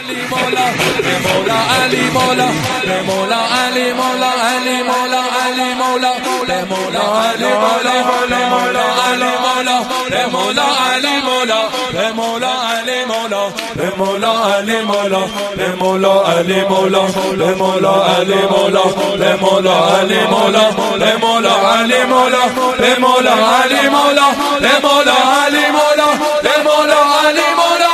علی مولا مولا علی مولا مولا علی مولا علی مولا علی مولا مولا علی مولا مولا علی مولا مولا علی مولا مولا علی مولا مولا علی مولا مولا علی مولا مولا علی مولا مولا علی مولا مولا علی مولا مولا علی مولا مولا علی مولا مولا علی مولا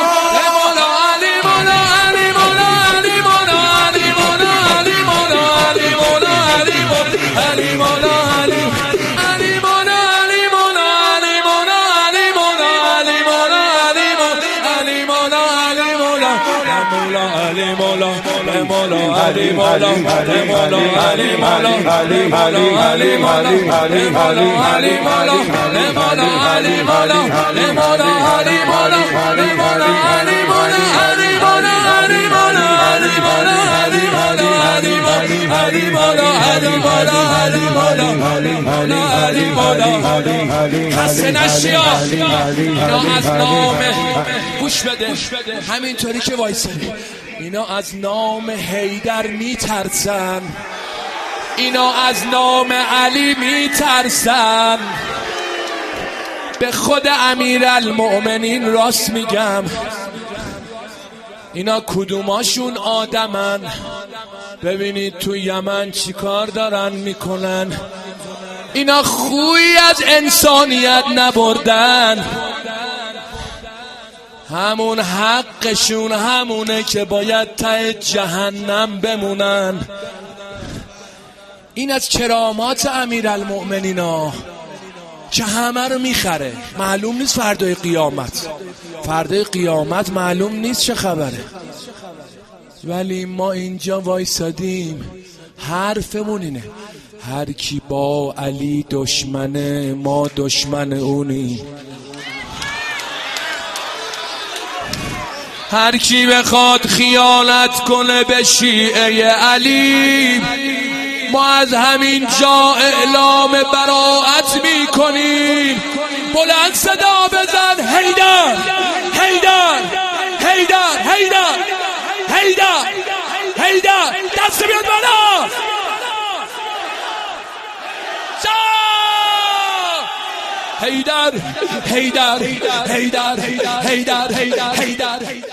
خسته نشیا اینا از نام گوش بده همینطوری که وایسادی اینا از نام حیدر میترسن اینا از نام علی میترسن به خود امیرالمؤمنین راست میگم اینا کدوماشون آدمن ببینید تو یمن چی کار دارن میکنن اینا خوی از انسانیت نبردن همون حقشون همونه که باید ته جهنم بمونن این از کرامات امیرالمؤمنین که همه رو میخره معلوم نیست فردای قیامت معلوم نیست چه خبره ولی ما اینجا وایسادیم حرفمون اینه هر کی با علی دشمنه ما دشمن اونی هر کی بخواد خیانت کنه به شیعه علی ما از همین جا اعلام براءت میکنیم بلند صدا بزن حیدر حیدر حیدر حیدر حیدر حیدر دست بیاد بالا حیدر حیدر حیدر حیدر حیدر حیدر